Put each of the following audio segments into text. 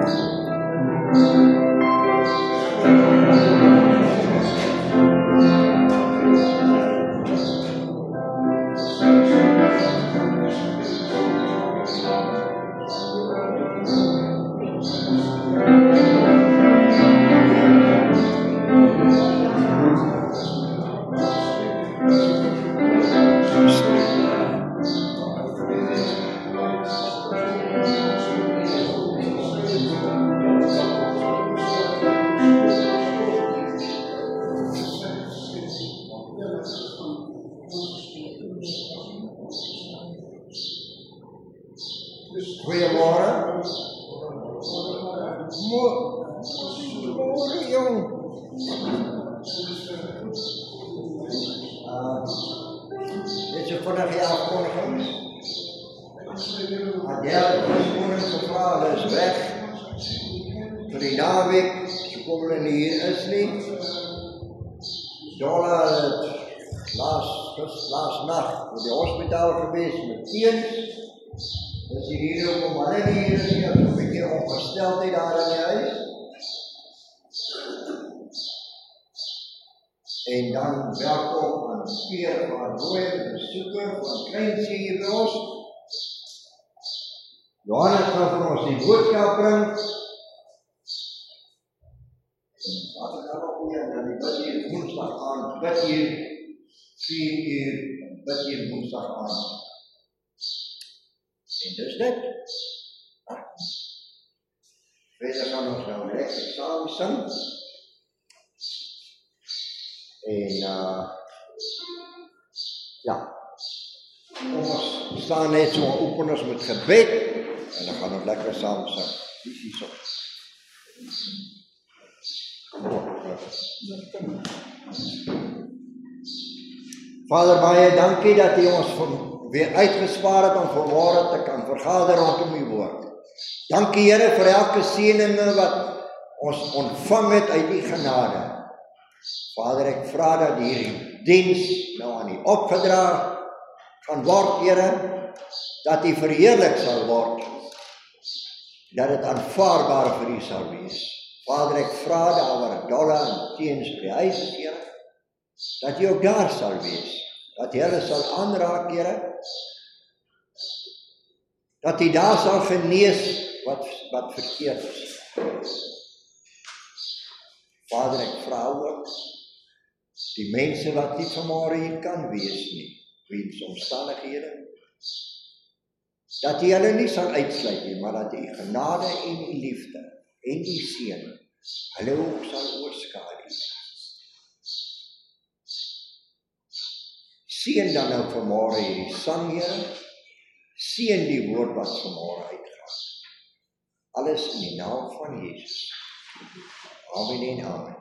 Goeiemorgen. Morgen, jong. Dit is vandaag je afkondiging. Adele, de koning gevraagd is weg. Voor die naweek, ze komen hier is niet. Dolla het laatst nacht voor de hospitaal geweest met teens. Dus hier ook om alleen hier is, je hebt een beetje ongesteldheid daar in je huis. En dan welkom aan Pierre van Rooyen, bezoeker van Kleinzee bij ons. Johannes gaat voor ons die boodschap brengen. En wat is dat ook weer? Dan bid hier woensdag aan, bid hier 4 uur, bid hier woensdag aan. En dus dit. Verder gaan we nou lekker samen zingen. En ja, we staan net zo openers met gebed. En dan gaan we lekker samen zingen. Die is zo. Vader, baie dankie dat U ons weer uitgespaar het om vanmorgen te kan vergaderen rondom uw woord. Dankie Here vir elke seëninge wat ons ontvang het uit die genade. Vader, ek vra dat hierdie diens nou aan U opgedra gaan word, Here, dat U verheerlik sal word, dat het aanvaarbaar vir U sal wees. Vader, ek vra daar waar Dolla en teens by die huis is, Here, dat U ook daar sal wees. Dat jy hulle sal aanraak, Here, dat jy daar sal genees wat verkeerd is. Vader, ek vra ook die mense wat nie vanmorgen hier kan wees nie, weens omstandighede, dat jy hulle nie sal uitsluit nie, maar dat die genade en die liefde en die seën hulle ook sal oorskadu. Seën dan nou vanmorgen hierdie sang, Here. Seën die woord wat vanmorgen uitgaan. Alles in die naam van Jesus. Amen en amen.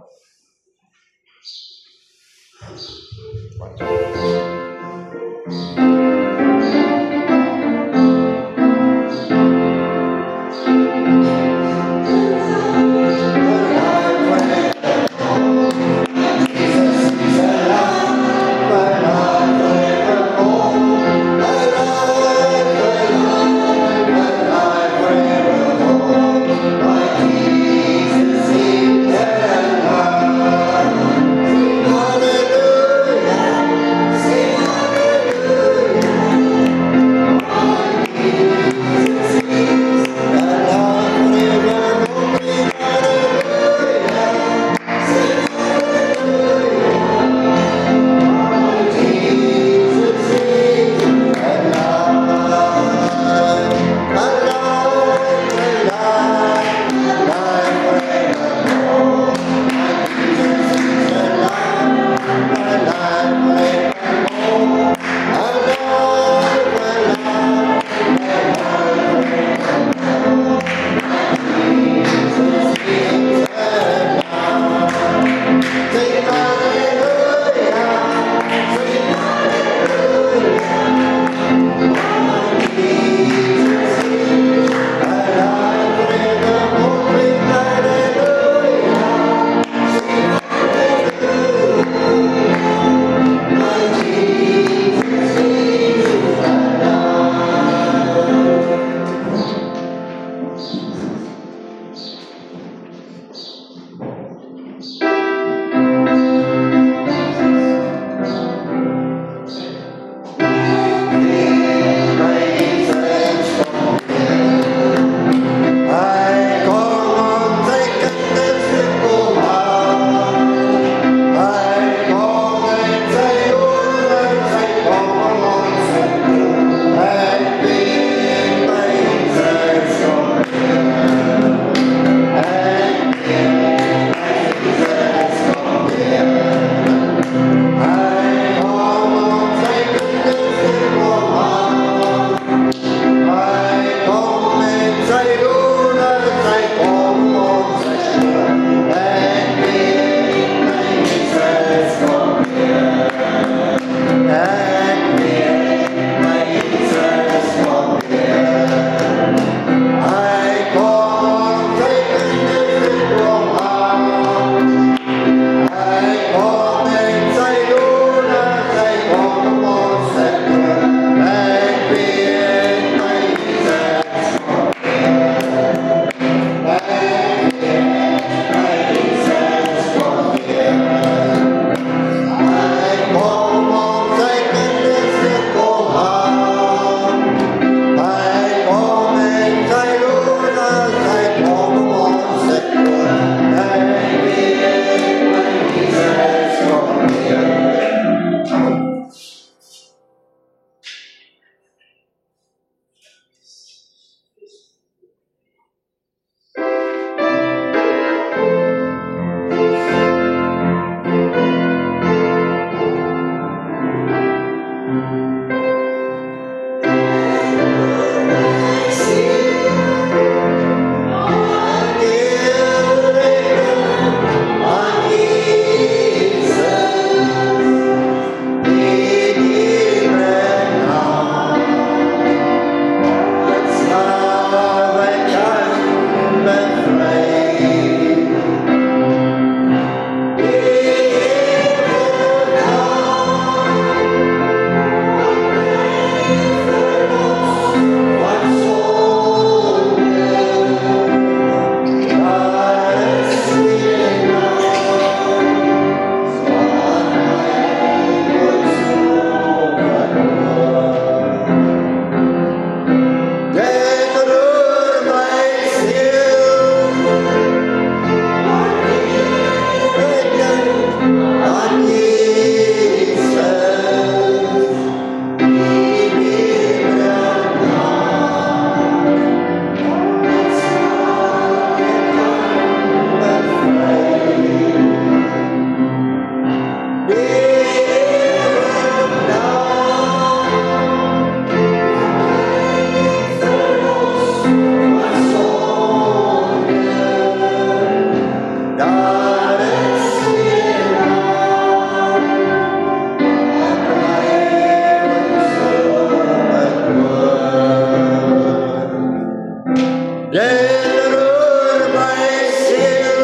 Deur my ziel,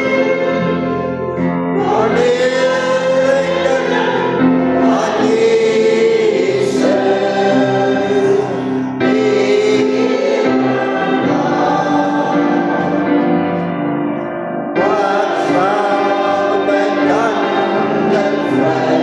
wanneer ik denk aan Jezus, wat zal mijn handen vrij?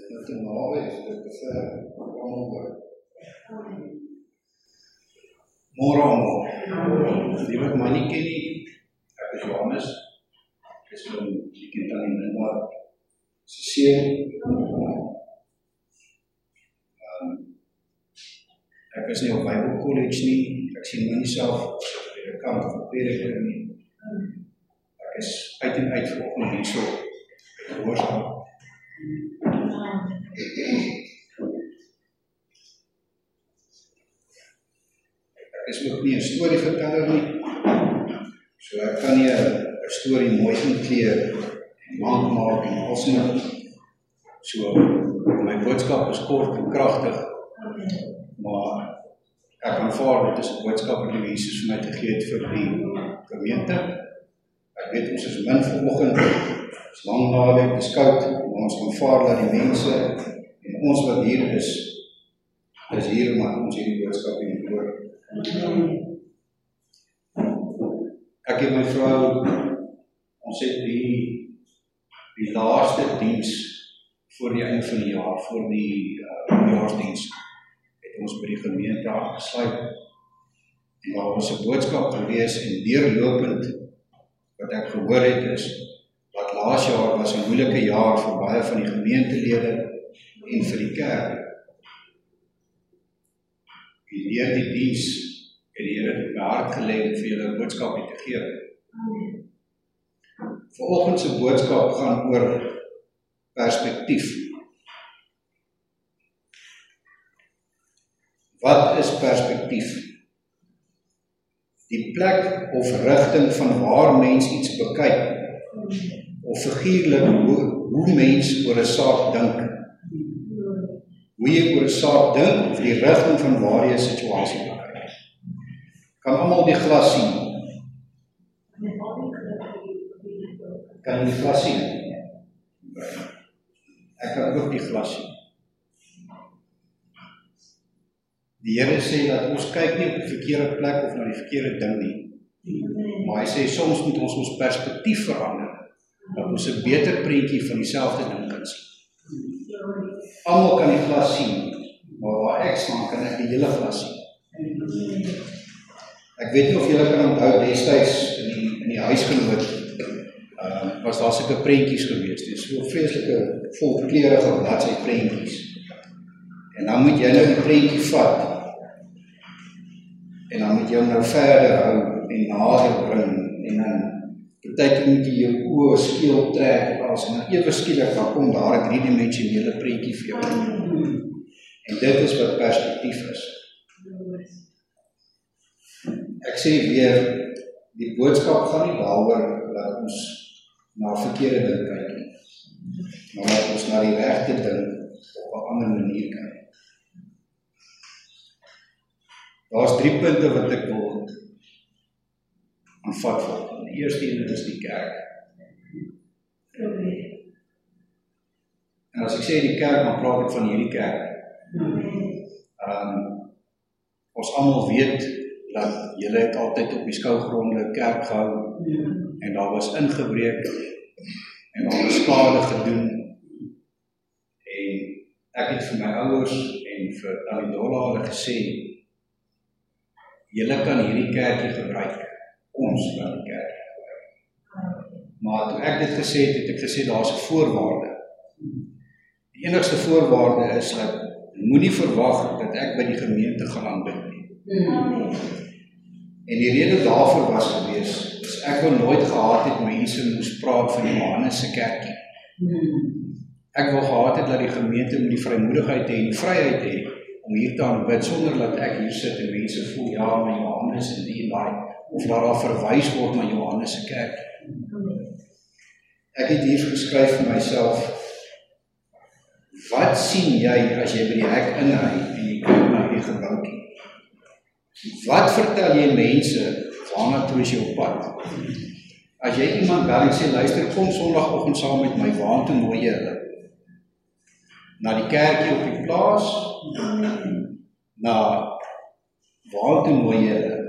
dit te nawe is, dit te ver, allemaal hoor. Môre almal. Die wat my nie ken nie, ek is Johannes, ek is van die kind aan die Linda, sy seun. Ek is nie op Bible College nie, ek sien my nie self op die kant van prediker nie. Ek is uit en uit vanoggend hierso, gehoorsaam. Ek is ook nie 'n storieverteller nie, so ek kan nie 'n storie mooi inkleer en lank maak en alsnog. So my boodskap is kort en kragtig, maar ek aanvaar dit is 'n boodskap wat die Jesus vir my gegee het vir die gemeente. Ek weet ons is min vanoggend, is lang naweek, dis koud, maar ons aanvaar dat die mense en ons wat hier is hier omdat ons hierdie boodskap in hoor. Ek en my vrou, ons het die laaste diens voor die einde van die jaar, voor die jaarsdiens, het ons by die gemeente aangesluit. En daar was 'n boodskap gelees en deurlopend wat ek gehoor het is, dat laas jaar was 'n moeilike jaar vir baie van die gemeentelede en vir die kerk. En deur die diens het die Here dit op my hart gelê om vir julle 'n boodskap te gee. Vanoggend se boodskap gaan oor perspektief. Wat is perspektief? Die plek of rigting van waar mens iets bekyk, of figuurlik hoe mens oor 'n saak dink. Hoe jy oor 'n saak dink, of die rigting van waar jy 'n situasie bekyk. Kan almal die glas sien? Kan die glas sien? Ek kan ook die glas sien. Die Here sê dat ons kyk nie op die verkeerde plek of na die verkeerde ding nie. Maar hy sê soms moet ons ons perspektief verander, dat ons 'n beter prentjie van dieselfde ding kan sien. Almal kan die glas sien, maar waar ek staan kan ek die hele glas sien. Ek weet nie of julle kan onthou destyds in die huisgenoot was daar sulke prentjies gewees. Dit is so vreeslike volkleurige bladsy prentjies. En dan moet jy nou die prentjie vat en dan moet jy hom nou verder hou en nader bring en dan partykeer moet jy jou oë skeel trek en dan ewe skielik dan kom daar 'n driedimensionele prentjie vir jou. En dit is wat perspektief is. Ek sê weer, die boodskap gaan nie daaroor dat ons na verkeerde ding kyk nie, maar dat ons na die regte ding op 'n ander manier kyk. Daar's 3 punte wat ek wil aanvat vir. Die eerste een is die kerk. En as ek sê die kerk, dan praat ek van hierdie kerk. Ons almal weet dat julle het altyd op die skougronde kerk gehou en daar was ingebreek en daar was skade gedoen. En ek het vir my ouers en vir Talidola hulle gesê, julle kan hierdie kerkie gebruik, ons kan die kerk gebruik. Maar toe ek dit gesê het, het ek gesê daar's 'n voorwaarde. Die enigste voorwaarde is dat moenie verwag dat ek by die gemeente gaan aanbid nie. En die rede daarvoor was gewees, is ek wil nooit gehad het mense moes praat van die Johannes se kerkie. Ek wil gehad het dat die gemeente moet die vrymoedigheid hê en die vryheid hê om hier te aanbid sonder dat ek hier sit en mense voel ja, maar Johannes en die en daai, of dat daar verwys word na Johannes se kerk. Ek het hier geskryf vir myself, wat sien jy as jy by die hek inry en jy kyk na die gebouetjie? Wat vertel jy mense waarna toe is jy op pad? As jy iemand bel en sê, luister, kom Sondagoggend saam met my, waartoe nooi jy hulle? Na die kerkie op die plaas? Na waartoe nooi jy hulle?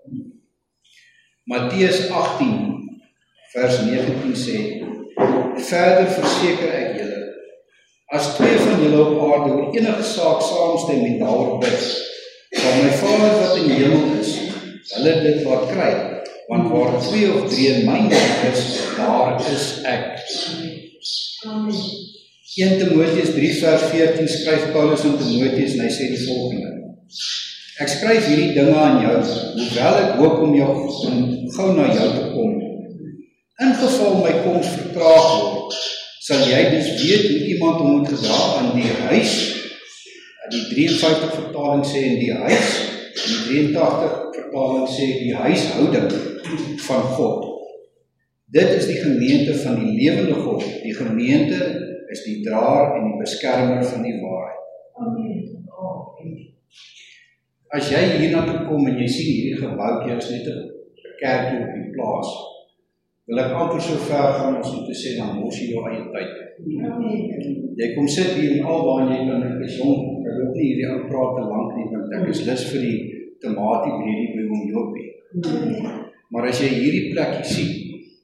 Matteus 18 vers 19 sê, verder verseker ek julle, As twee van julle op aarde oor enige saak saamstem en daaroor bid, sal my Vader wat in die hemel is, hulle dit laat kry, want waar 2 of 3 in my naam is, daar is ek. 1 Timoteus 3 vers 14 skryf Paulus aan Timoteus en hy sê die volgende: Ek skryf hierdie dinge aan jou, hoewel ek hoop om gou na jou te kom. In geval my koms vertraag word, sal jy dus weet hoe iemand hom moet gedra aan die huis. Die 53 vertaling sê in die huis, en die 83 vertaling sê die huishouding van God. Dit is die gemeente van die lewende God. Die gemeente is die draer en die beskermer van die waarheid. As jy hiernatoe kom en jy sien hierdie gebouwtjie is net 'n kerkie op die plaas, wil ek amper so ver gaan ons om te sê, dan mos jy jou eie tyd. Jy kom sit hier en alwaar jy kan, ek is jong, ek wil nie hierdie ou praat te lank nie, want ek is lus vir die tomatie breedie by hom Jopie. Maar as jy hierdie plekkie sien,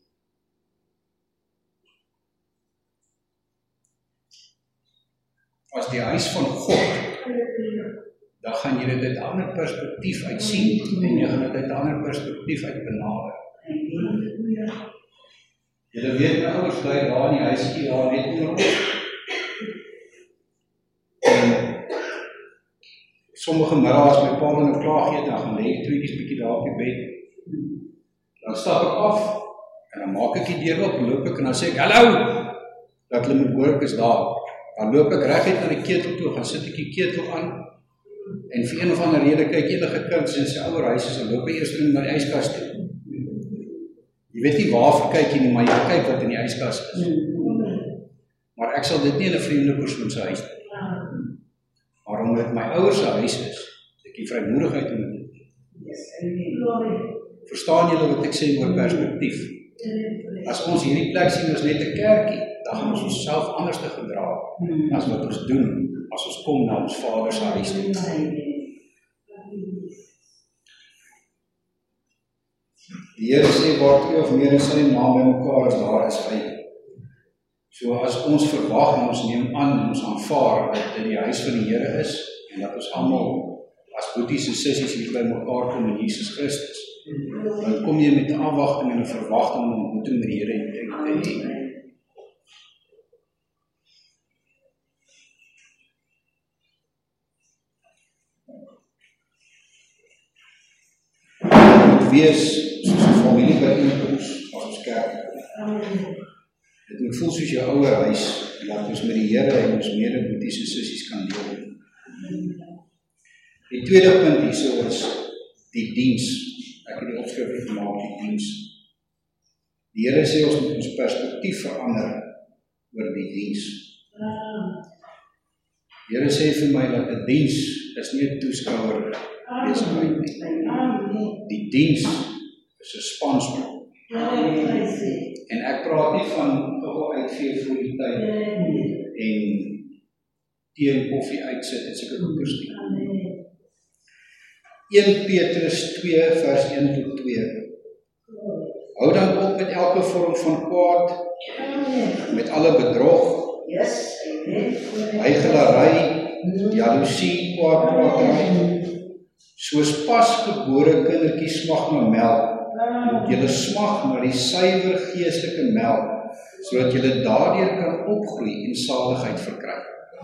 as die huis van God, dan gaan jy dit uit 'n ander perspektief uit sien, en jy gaan dit uit 'n ander perspektief uit benader. Julle weet, my ouers bly daar in die huiskie, daar net onder ons. En sommige middags my pa dan klaar gee, dan gaan lê die tweetjies bietjie daar op die bed. Dan stap ek af, en dan maak ek die deur op, loop ek, en dan sê ek, hallo, dat hulle moet hoor ek is daar. Dan loop ek reguit na die ketel toe, gaan sit ek die ketel aan, en vir een of ander rede kyk enige kind in sy ouer huis is, en loop hy eers na die yskas toe. Jy weet nie waarvoor kyk jy nie, maar jy kyk wat in die yskas is. Maar ek sal dit nie in 'n vreemde persoon se huis doen. Maar omdat my ouers se huis is, het ek die vrymoedigheid om dit te doen. Verstaan julle wat ek sê oor perspektief? As ons hierdie plek sien as net 'n kerkie, dan gaan ons onsself anders te gedra as wat ons doen as ons kom na ons Vader se huis toe. Die Here sê waar 2 of meer in sy naam by mekaar is, daar is hy. So as ons verwag en ons neem aan en ons aanvaar dat dit die huis van die Here is en dat ons almal as boeties en sissies hier by mekaar kom in Jesus Christus, dan kom jy met 'n afwagting en 'n verwagting om 'n ontmoeting met die Here te hê. Wees soos 'n familie byeenkoms as ons kerk. Dit moet voel soos jou ouer huis, laat ons met die Here en ons medeboeties en sissies kan deel. Die tweede punt hierso is die diens. Ek het die opskrif gemaak, die diens. Die Here sê ons moet ons perspektief verander oor die diens. Die Here sê vir my dat 'n diens is nie 'n toeskouer besigheid nie. Die diens is 'n spanspan. En ek praat nie van gou uitvee voor die tyd en tee en koffie uitsit en sulke goeders nie. 1 Petrus 2 vers 1 tot 2. Hou dan op met elke vorm van kwaad, met alle bedrog, huichelarij, jaloesie, kwaadpraterij. Soos pasgebore kindertjies smag na melk, moet julle smag na die suiwer geestelike melk, sodat julle daardeur kan opgroei en saligheid verkry.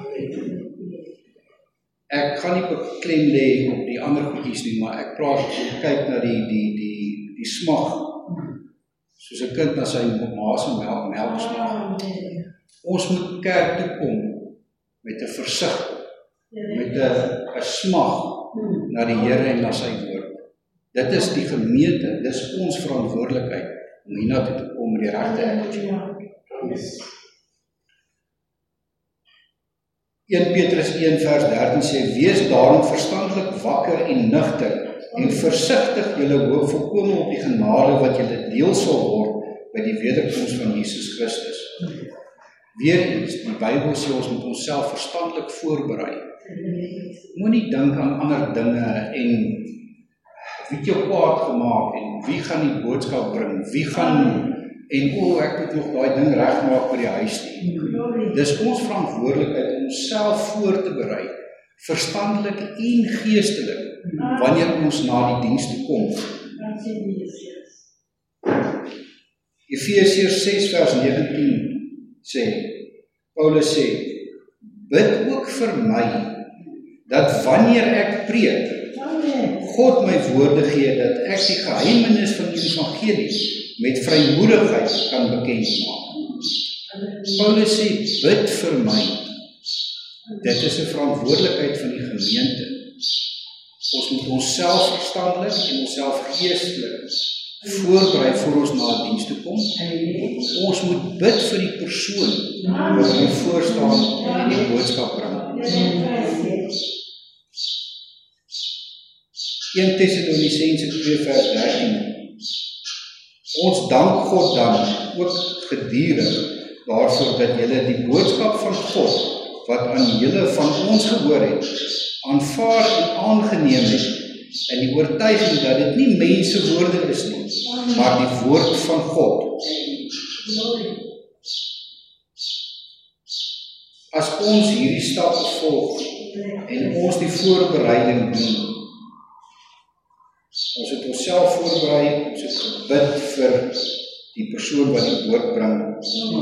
Ek gaan nie beklem lê op die ander goedjies nie, maar ek kyk na die smag, soos 'n kind na sy ma se melk smag. Ons moet kerk toe kom met 'n versigtiging, met 'n smag na die Here en na sy woord. Dit is die gemeente, dis ons verantwoordelikheid om hiernatoe te kom met die regte attitude. 1 Petrus 1 vers 13 sê, wees daarom verstandelik wakker en nugter en versigtig julle hoop volkome op die genade wat julle deel sal word by die wederkoms van Jesus Christus. Weereens, die Bybel sê ons moet onsself verstandelik voorberei. Moenie dink aan ander dinge en wie het jou kwaad gemaak en wie gaan die boodskap bring, wie gaan en ek moet nog daai ding regmaak by die huis nie. Dis ons verantwoordelikheid om onsself voor te berei, verstandelik en geestelik, wanneer ons na die diens toe kom. Efesiërs 6 vers 19 sê, Paulus sê, bid ook vir my, dat wanneer ek preek, God my woorde gee, dat ek die geheimenis van die evangelie met vrymoedigheid kan bekend maak. Paulus sê, bid vir my. Dit is 'n verantwoordelikheid van die gemeente. Ons moet onsself verstandelik en onsself geestelik voorberei voor ons na die diens toe kom. Ons moet bid vir die persoon wat ons voorstaan en die boodskap bring. 1 Tessalonisense 2 vers 13. Ons dank God dan ook gedurig daarvoor dat julle die boodskap van God wat aan julle van ons gehoor het, aanvaar en aangeneem het, in die oortuiging dat dit nie mensewoorde is nie, maar die woord van God. As ons hierdie stap volg en ons die voorbereiding doen, ons het onsself voorberei, ons het gebid vir die persoon wat die woord bring,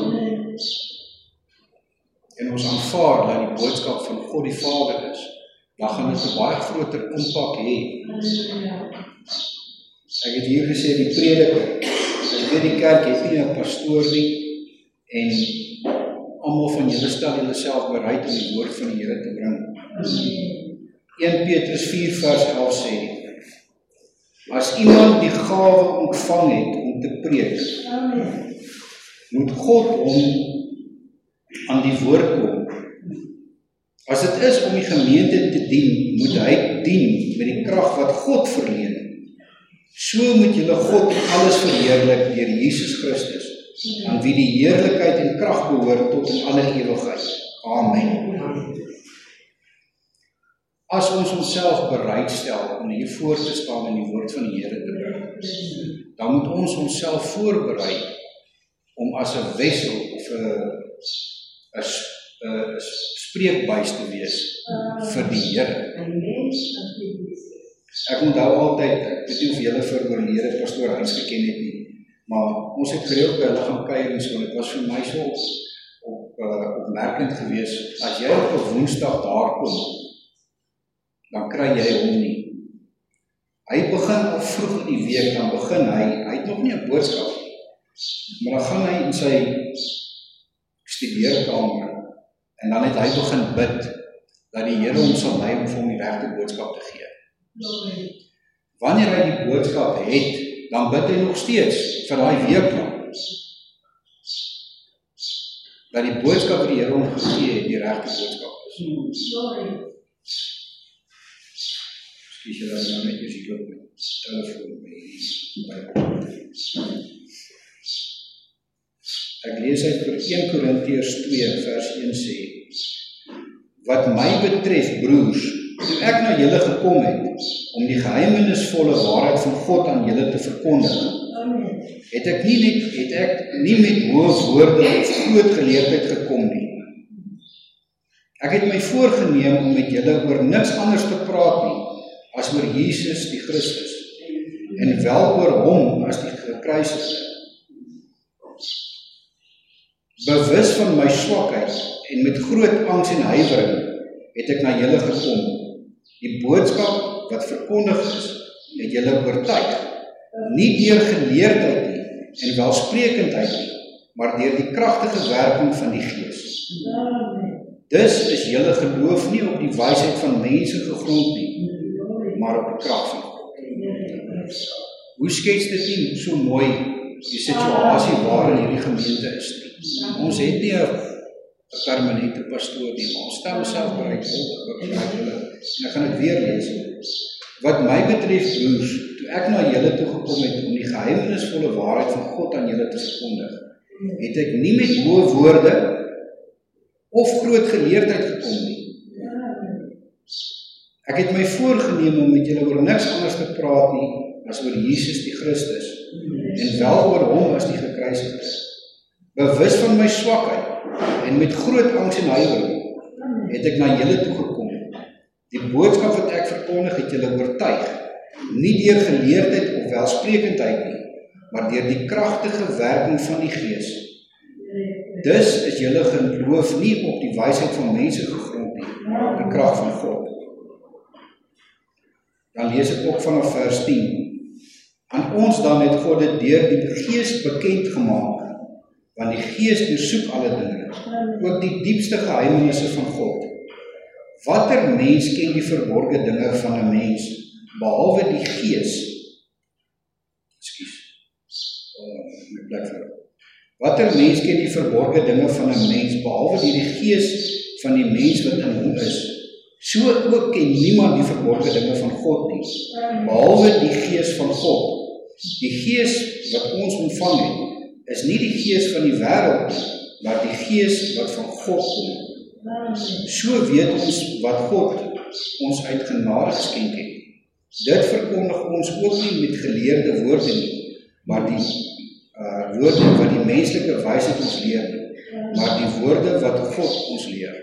en ons aanvaar dat die boodskap van God die Vader is, dan gaan dit 'n baie groter impak hê. Ek het hier gesê, die prediker, ek weet die kerk het nie 'n pastoor nie, en almal van julle stel julle self bereid om die woord van die Here te bring. 1 Petrus 4 vers 11 sê, as iemand die gawe ontvang het om te preek, moet God hom aan die woord kom. As dit is om die gemeente te dien, moet hy dien met die krag wat God verleen. So moet julle God in alles verheerlik deur Jesus Christus, aan wie die heerlikheid en krag behoort tot in alle ewigheid. Amen. As ons onsself bereid stel om hier voor te staan en die woord van die Here te bring, dan moet ons onsself voorberei om as 'n wessel of 'n spreekbuis te wees vir die Here. Ek onthou altyd, ek weet nie of julle vir oorlede pastoor Hans geken het nie, maar ons het gereeld by hulle gaan kuier en so, dit was vir my so opmerkend gewees, as jy op 'n Woensdag daar kom, dan kry jy hom nie. Hy begin al vroeg in die week, dan begin hy het nog nie 'n boodskap nie, maar dan gaan hy in sy studeerkamer, en dan het hy begin bid, dat die Here hom sal lei om vir hom die regte boodskap te gee. Wanneer hy die boodskap het, dan bid hy nog steeds vir daai week lang, dat die boodskap wat die Here hom gegee het, die regte boodskap is. Ekskuus julle nou net as ek loop met telefoon by. Ek lees uit 1 Korintiërs 2 vers 1 sê, wat my betref, broers, toe ek na julle gekom het, om die geheimenisvolle waarheid van God aan julle te verkondig, het ek nie met hoë woorde of groot geleerdheid gekom nie. Ek het my voorgeneem om met julle oor niks anders te praat nie, as oor Jesus die Christus, en wel oor hom as die gekruisigde. Bewus van my swakheid en met groot angs en huiwering het ek na julle gekom. Die boodskap wat verkondig is, het julle oortuig, nie deur geleerdheid nie en welsprekendheid nie, maar deur die kragtige werking van die Gees. Dus is julle geloof nie op die wysheid van mense gegrond nie, maar op die krag van God. Hoe skets dit nie so mooi die situasie waarin hierdie gemeente is nie? Ons het nie 'n permanente pastoor nie, maar ons stel onsself bereid en ek gaan dit weer lees. Wat my betref, broers, toe ek na julle toe gekom het om die geheimenisvolle waarheid van God aan julle te verkondig, het ek nie met hoë woorde of groot geleerdheid gekom nie. Ek het my voorgeneem om met julle oor niks anders te praat nie, as oor Jesus die Christus, en wel oor hom as die gekruisigde. Bewus van my swakheid, en met groot angs en huiwering, het ek na julle toe gekom. Die boodskap wat ek verkondig het julle oortuig, nie deur geleerdheid of welsprekendheid nie, maar deur die kragtige werking van die Gees. Dus is julle geloof nie op die wysheid van mense gegrond nie, maar op die krag van God. Dan lees ek ook vanaf vers 10. Aan ons dan het God dit deur die Gees bekend gemaak, want die Gees deursoek alle dinge, ook die diepste geheimenisse van God. Watter mens ken die verborge dinge van 'n mens, behalwe die Gees? Watter mens ken die verborge dinge van 'n mens, behalwe die Gees van die mens wat in hom is? So ook ken niemand die verborge dinge van God nie, behalwe die Gees van God. Die Gees wat ons ontvang het, is nie die Gees van die wêreld nie, maar die Gees wat van God kom. So weet ons wat God ons uit genade geskenk het. Dit verkondig ons ook nie met geleerde woorde nie, maar die woorde wat die menslike wysheid ons leer nie, maar die woorde wat God ons leer.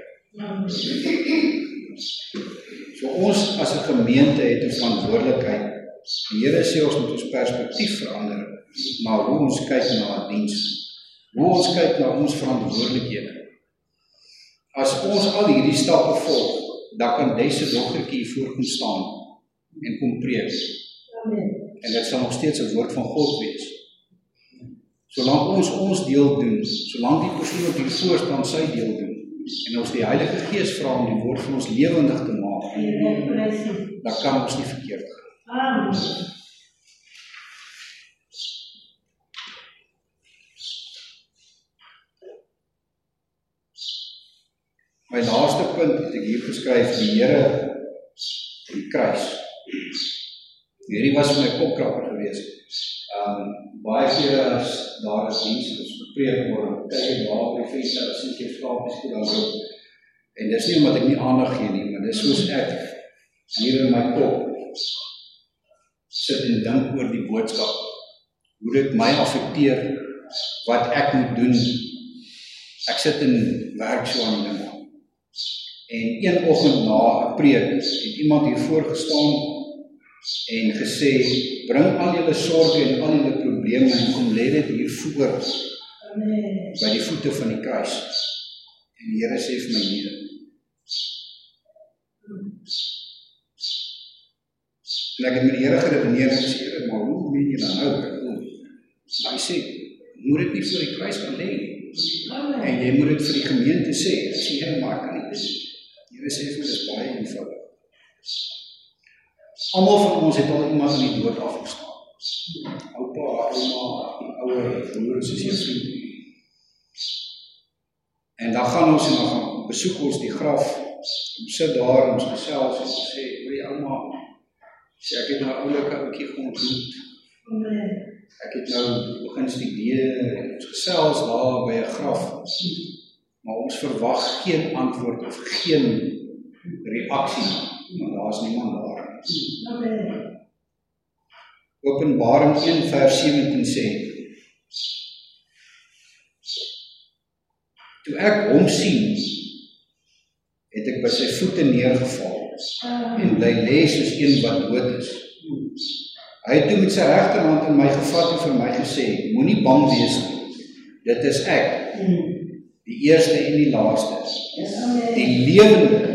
So ons as 'n gemeente het 'n verantwoordelikheid. Die Here sê ons moet ons perspektief verander, maar hoe ons kyk na 'n diens, hoe ons kyk na ons verantwoordelikhede. As ons al hierdie stappe volg, dan kan deze dogtertjie hier voor kom staan en kom preek. En dit sal nog steeds 'n woord van God wees. Solank ons deel doen, solank die persoon wat hier voor staan sy deel doen, en ons die Heilige Gees vra om die woord van ons lewendig te maak, dan kan ons nie verkeerd gaan. My laaste punt het ek hier geskryf, die Here die kruis. Hierdie was vir my kopkrapper geweest. Baie kere as daar is diens, ons bepreek word, kyk ek daar op die venster, as ek jy vraag, en dis nie omdat ek nie aandag gee nie, maar dis soos ek hier in my kop sit en dink oor die boodskap, hoe dit my affekteer, wat ek moet doen. Ek sit en werk so aan die ding. En een oggend na 'n preek het iemand hier voorgestaan en gesê, bring al julle sorge en al julle probleme en kom lê dit hier voor by die voete van die kruis. En die Here sê vir my nee. En ek het met die Here geredeneer en gesê, maar hoe meen jy dan nou? Hy sê, moet dit nie voor die kruis gaan lê nie. En jy moet dit vir die gemeente sê, as jy maar kan nie. Die Here sê vir my, dis baie eenvoudig. Almal van ons het al iemand in die dood afgestaan. Oupa, ouma, ouer, broer, sussie, vriend. En dan gaan ons en dan gaan besoek ons die graf, ons sit daar en ons gesels en ons sê, oei ouma, sê ek het nou oulike ouetjie ontmoet. Ek het nou begin studeer en ons gesels daar by 'n graf. Maar ons verwag geen antwoord of geen reaksie, want daar is niemand daar. Openbaring 1 vers 17 sê, toe ek hom sien, het ek by sy voete neergeval en bly lê soos een wat dood is. Hy het toe met sy regterhand in my gevat en vir my gesê, moenie bang wees nie, dit is ek, die eerste en die laaste, die lewende.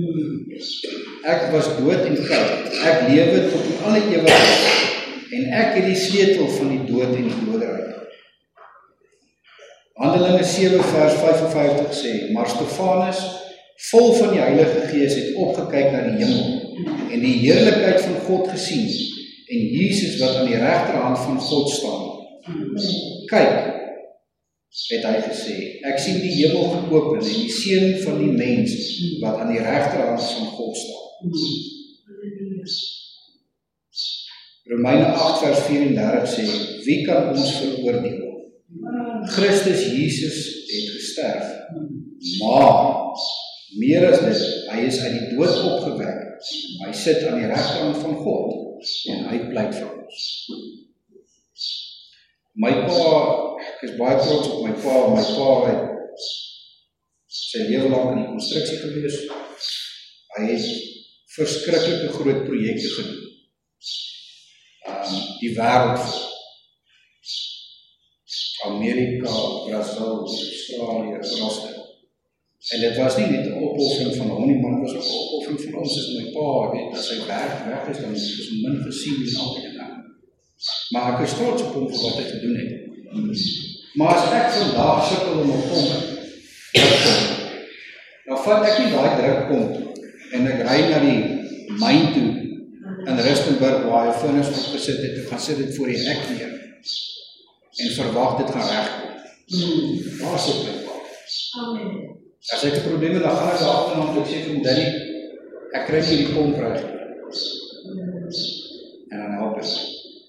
Ek was dood en koud, ek lewe tot in alle ewigheid, en ek het die sleutel van die dood en die doderyk. Handelinge 7 vers 55 sê, maar Stefanus, vol van die Heilige Gees, het opgekyk na die hemel, en die heerlikheid van God gesien, en Jesus wat aan die regterhand van God staan. Kyk, het hy gesê, ek sien die hemel geopen en die seun van die mens wat aan die regterhand van God staan. Romeine 8 vers 34 sê, wie kan ons veroordeel? Christus Jesus het gesterf, maar meer as dit, hy is uit die dood opgewek, hy sit aan die regterhand van God. en hy pleit vir ons. My pa, ek is baie trots op my pa het sy lewe lank in die konstruksie gewees. Hy het verskriklike groot projekte gedoen. Die wêreld, Amerika, Brazil, Australië, Rusland. En dit was nie net 'n opoffering van hom nie, maar dit was ook 'n opoffering van ons as my pa, weet, as sy werk weg is, dan is hom min gesien en al die dinge. Maar ek is trots op hom vir wat hy gedoen het. Maar as ek vandag sukkel om op hom, dan vat ek nie daai druk kom en ek ry na die myn toe in Rustenburg waar hy furnace opgesit het en gaan sit dit voor die hek neer en verwag dit gaan regkom. Daar sit my pa. Amen. As ek 'n probleem het, dan gaan ek daar en dan sê vir hom, Danny, ek kry nie die pomp reg nie. En dan help ek.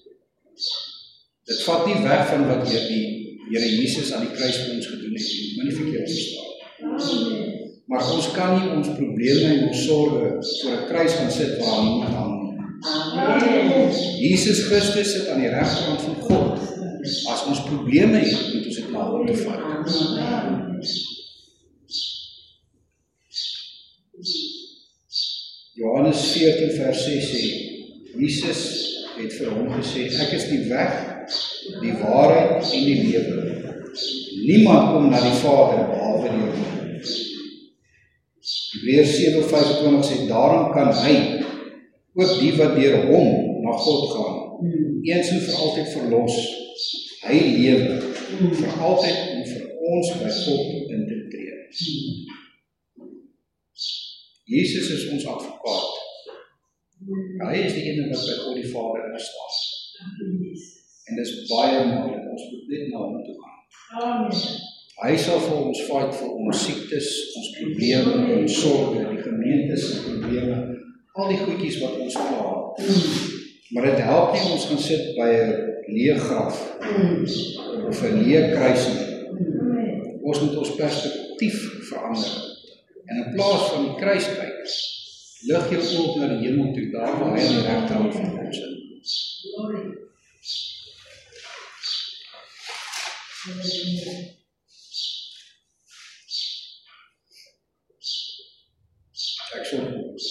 Dit vat nie weg van wat die Here Jesus aan die kruis vir ons gedoen het. Jy moet nie verkeerd verstaan. Maar ons kan nie ons probleme en ons sorges voor 'n kruis gaan sit waar niemand hang nie. Jesus Christus sit aan die regterkant van God. As ons probleme het, moet ons dit na hom toe vat. Johannes 14 vers 6 sê, Jesus het vir hom gesê, ek is die weg, die waarheid en die lewe. Niemand kom na die Vader behalwe deur my. Hebreërs 7:25 sê, daarom kan hy, ook die wat deur hom na God gaan, eens en vir altyd verlos. Hy lewe, vir altyd en vir ons by God in te tree. Jesus is ons advokaat. Hy is die ene wat by God die Vader staan. En dis baie maklik, ons moet net na hom toe gaan. Amen. Hy sal vir ons fight vir ons siektes, ons probleme, ons sorge, die gemeentes se probleme, al die goedjies wat ons pla. Maar dit help nie ons gaan sit by 'n leë graf of 'n leë kruis nie. Ons moet ons perspektief verander. En in plaas van die kruis kyk, lig jou oop na die hemel toe, daar waar hy aan die regterkant van God sit. Ek sê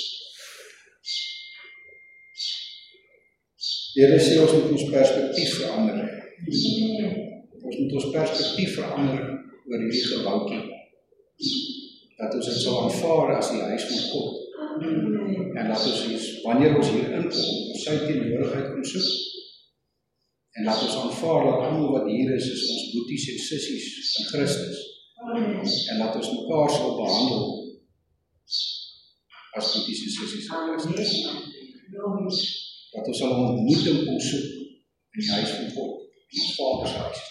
Here sê ons moet ons perspektief verander. Ons moet ons perspektief verander oor hierdie gebouetjie. Dat ons dit sal aanvaar as die huis van God. En dat ons wanneer ons hier inkom, sy teenwoordigheid kom soek. En laat ons aanvaar dat almal wat hier is ons boeties en sissies in Christus. En laat ons mekaar sal behandel as boeties en sissies in Christus. Dat ons sal ontmoeting kom soek in die huis van God, in ons Vader se huis.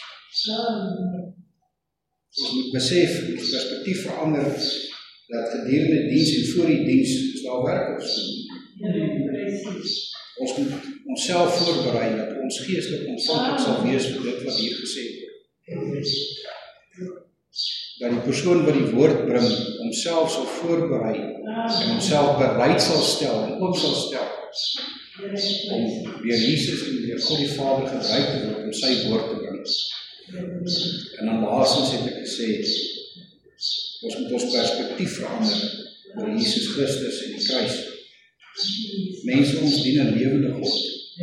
Ons moet besef, ons perspektief verander, dat gedurende diens en voor die diens is daar werk op doen. Ons moet onsself voorberei dat ons geestelik ontvanklik sal wees vir dit wat hier gesê word. Dat die persoon wat die woord bring, homself sal voorberei en homself bereid sal stel en oop sal stel om deur Jesus en deur God die Vader gebruik te word om sy woord te bring. En dan laastens het ek gesê, ons moet ons perspektief verander oor Jesus Christus en die kruis. Mense, ons dien 'n lewende God.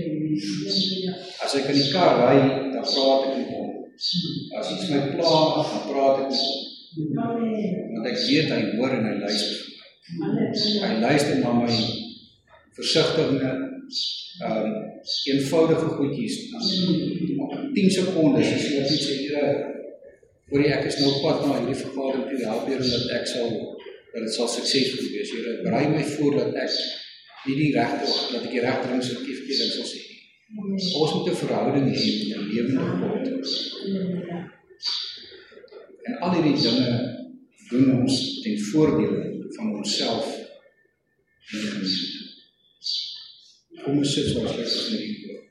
As ek in die kar ry, dan praat ek met hom. As iets my pla, dan praat ek met hom. Want ek weet hy hoor en hy luister vir my. Hy luister na my versigtige, eenvoudige goedjies. 10 sekondes as ek net sê, Here, hoor jy, ek is nou op pad na hierdie vergadering toe, help Here dat dit sal suksesvol wees. Here, berei my voor dat ek nie dat ek die regte ding sal verkeerde ding sal sê. Ons moet 'n verhouding hê met 'n lewende God. En al hierdie dinge doen ons ten voordele van onsself en die gemeente. Kom ons sit soos lekker in die woord.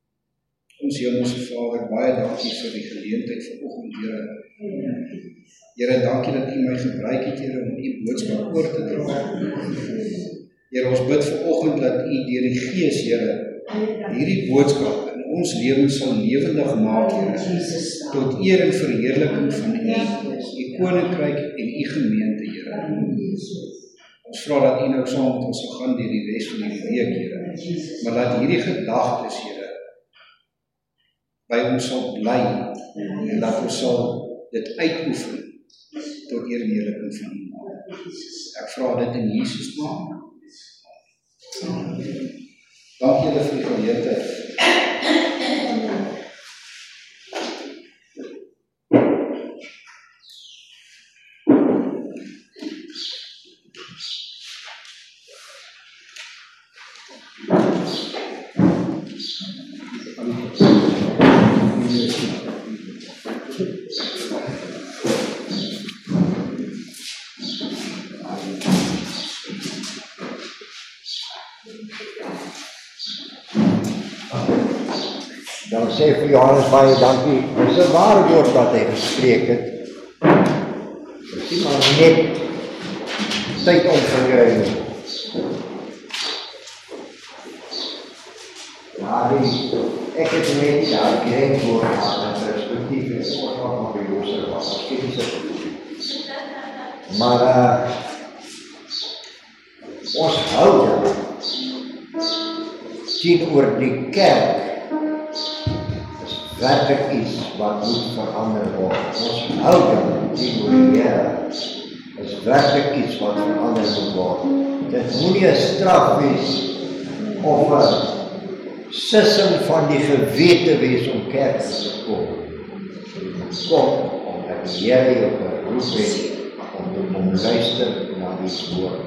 Ons Hemelse Vader, baie dankie vir die geleentheid vanoggend, Here. Here, dankie dat U my gebruik het, Here, om U boodskap oor te dra. Here, ons bid vanoggend dat U deur die Gees, Here, hierdie boodskap in ons lewens sal lewendig maak, Here, tot eer en verheerliking van U koninkryk en U gemeente, Here. Ons vra dat U nou saam met ons sal gaan deur die res van die week, Here, maar dat hierdie gedagtes, Here, by ons sal bly en dat ons sal dit uitoefen tot eer en heerliking van U naam. Ek vra dit in Jesus naam. Dankie julle vir die geleentheid. Dan sê vir Johannes baie dankie. Dis 'n ware woord wat hy gespreek het. Dis nie maar net tyd omgegee nie. Ja, ek het net daar geen woord aan perspektief en soort van beloser was. Maar ons hou teenoor die kerk werklik iets wat moet verander word. Ons houding teenoor die Here is werklik iets wat verander moet word. Dit moet nie 'n straf wees of 'n sissing van die gewete wees om kerk te kom. Kom omdat die Here jou geroep het om luister na die woord.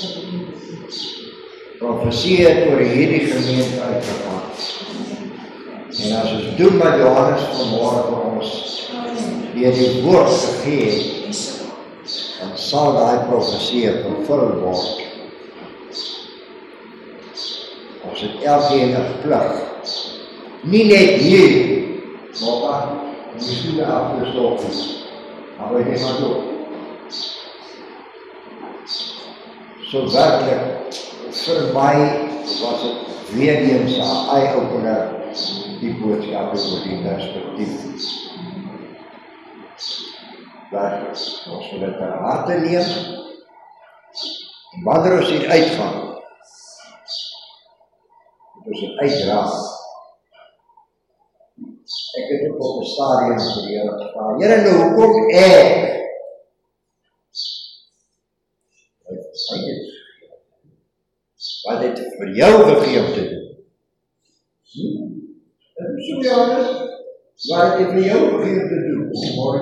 Profesie het oor hierdie gemeente uitgegaan. En as ons doen wat Johannes vanmôre vir ons deur die woord gegee het, dan sal daai profesie vervul word. Ons het elkeen 'n plig. Nie net hier, maar om die stoele af te stop. Maar we gaan maar door. So werkelijk, vir my was het weer eens 'n eye-opener, die boodskap oor die perspektief. Werkelijk, ons wil dit ter harte neem. En wanneer ons hier uitgaan, moet ons dit uitdra. Ek het ook op 'n stadium vir die Here gevra, Here, nou hoekom ek? Wat het vir jou gegee om te doen? So Johannes, wat het vir jou gegee om te doen?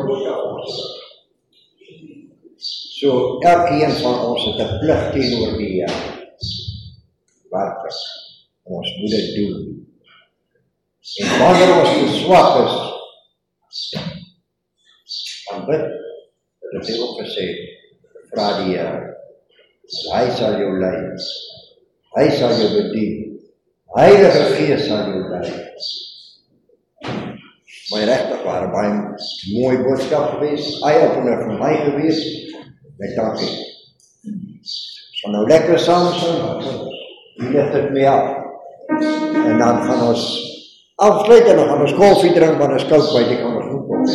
So elkeen van ons het 'n plig teenoor die Here. Werklik, ons moet dit doen. En wanneer ons te swak is, dan bid, dat het ook gesê, vra die Here, hy sal jou lei, hy sal jou bedien, Heilige Gees sal jou lei. My regtig waar, baie mooi boodskap gewees, eye-opener vir my gewees, met dankie. So nou lekker saam sing, die ligt het mee af, en dan gaan ons afsluit en dan gaan ons koffie drink, want ons koud buite kan ons goed kom.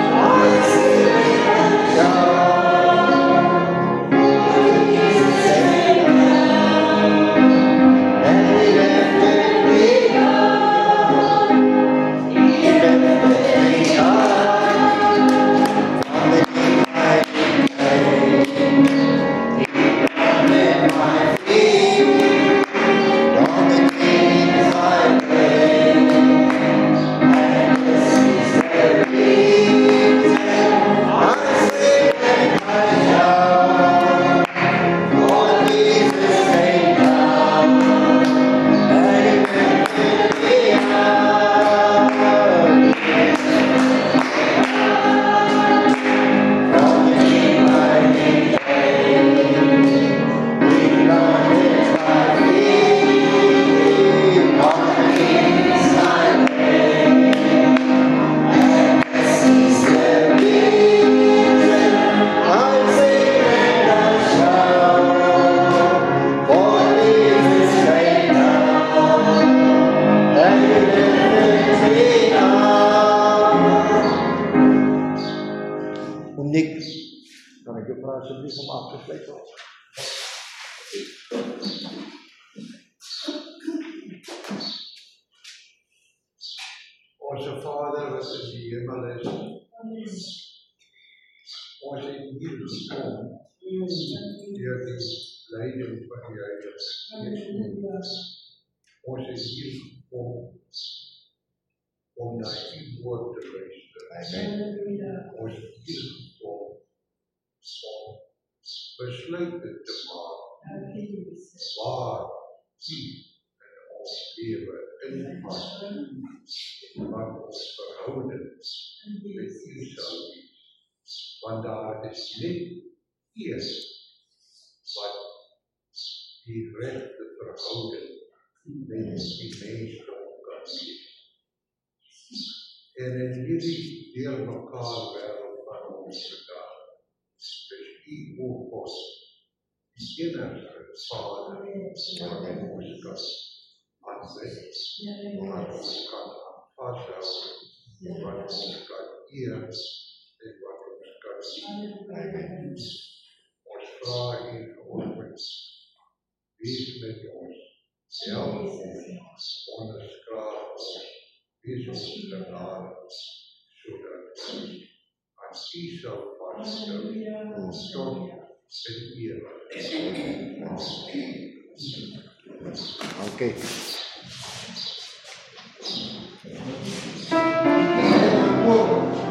Thank sluit ons. Onze Vader wat in die hemel is, ons het hier gekom deur die leiding van die Heilige Gees. Ons is hier gekom om na die woord te luister. Amen. Ons is hier gekom om besluite te maak waar U in ons lewe inpas en wat ons verhouding met U sal wees. Want daar is net eers wat die regte verhouding met die mensdom kan wees. En in hierdie deel mekaar wêreld van ons vandag, is U o God, die enige Vader, wat ons kan aanbid, wat ons kan vasthou, wat ons kan eer, en wat ons kan dien. Ons vra U vanoggend, wees met ons, help ons, onderskraap ons, wees ons genade, sodat ons aan U sal vasthou, tot in ewigheid. Dankie.